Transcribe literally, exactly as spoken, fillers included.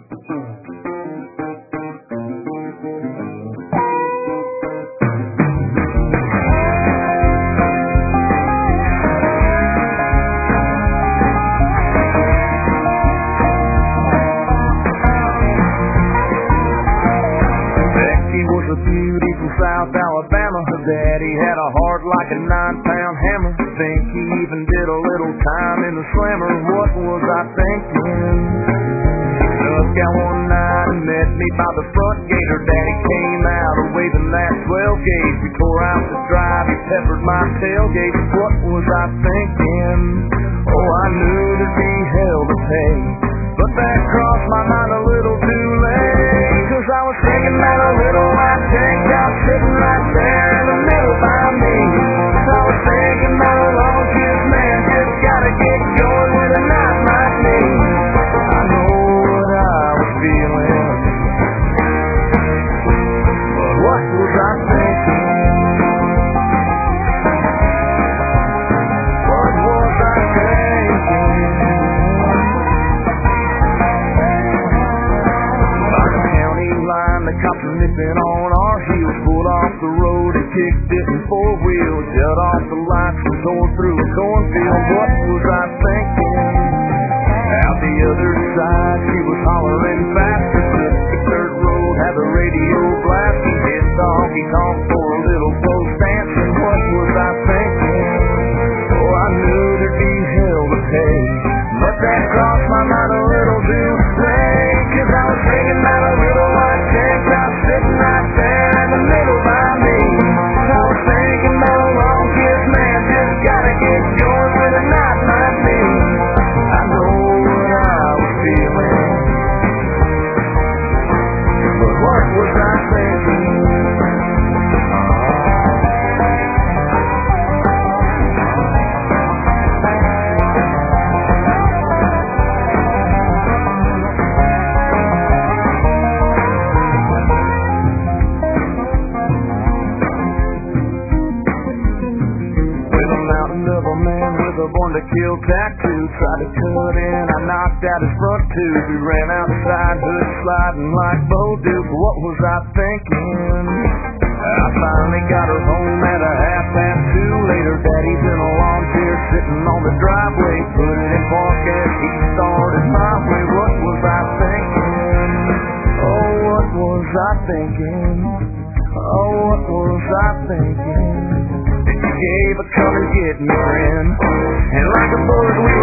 South Alabama. Her daddy had a heart like a nine-pound hammer. Think he even did a little time in the slammer. What was I thinking? She snuck out one night and met me by the front gate. Her daddy came out waving that twelve gauge. We tore out the drive, he peppered my tailgate. What was I thinking? Oh, I knew there'd be hell to pay, but that crossed my mind a little too late. Cause I was thinking about a little white tank top sitting right there in the middle by me. I was thinking about a long-kissed man just gotta get going with a night like me. I know what I was feeling, but what was I thinking? What was I thinking? By the county line, the cops were nipping on our heels. Pulled off the road and kicked it in four wheels. Shut off the lights and tore through a cornfield. What was I thinking? Out the other side, she was hollering faster. The dirt road had the radio blasting. Hit the honky tonk for a little close dancing. What was I thinking? Oh, I knew there'd be hell to pay, but that crossed my mind a little too late. Cause I was thinking about a little white tank top sitting right there in the middle by me. I was thinking about a long-kissed man just gotta get going with a night like me. I know what I was feeling, but what was I thinking? Born to kill tattoo, tried to cut in, I knocked out his front tooth. We ran outside, hood sliding like Bo Duke. What was I thinking? I finally got her home at a half past two. Later, daddy's in a lawn chair sitting on the driveway. Put it in park as he started my way. What was I thinking? Oh, what was I thinking? Oh, what was I thinking? Gave a come and get me, friend, and like a bullet we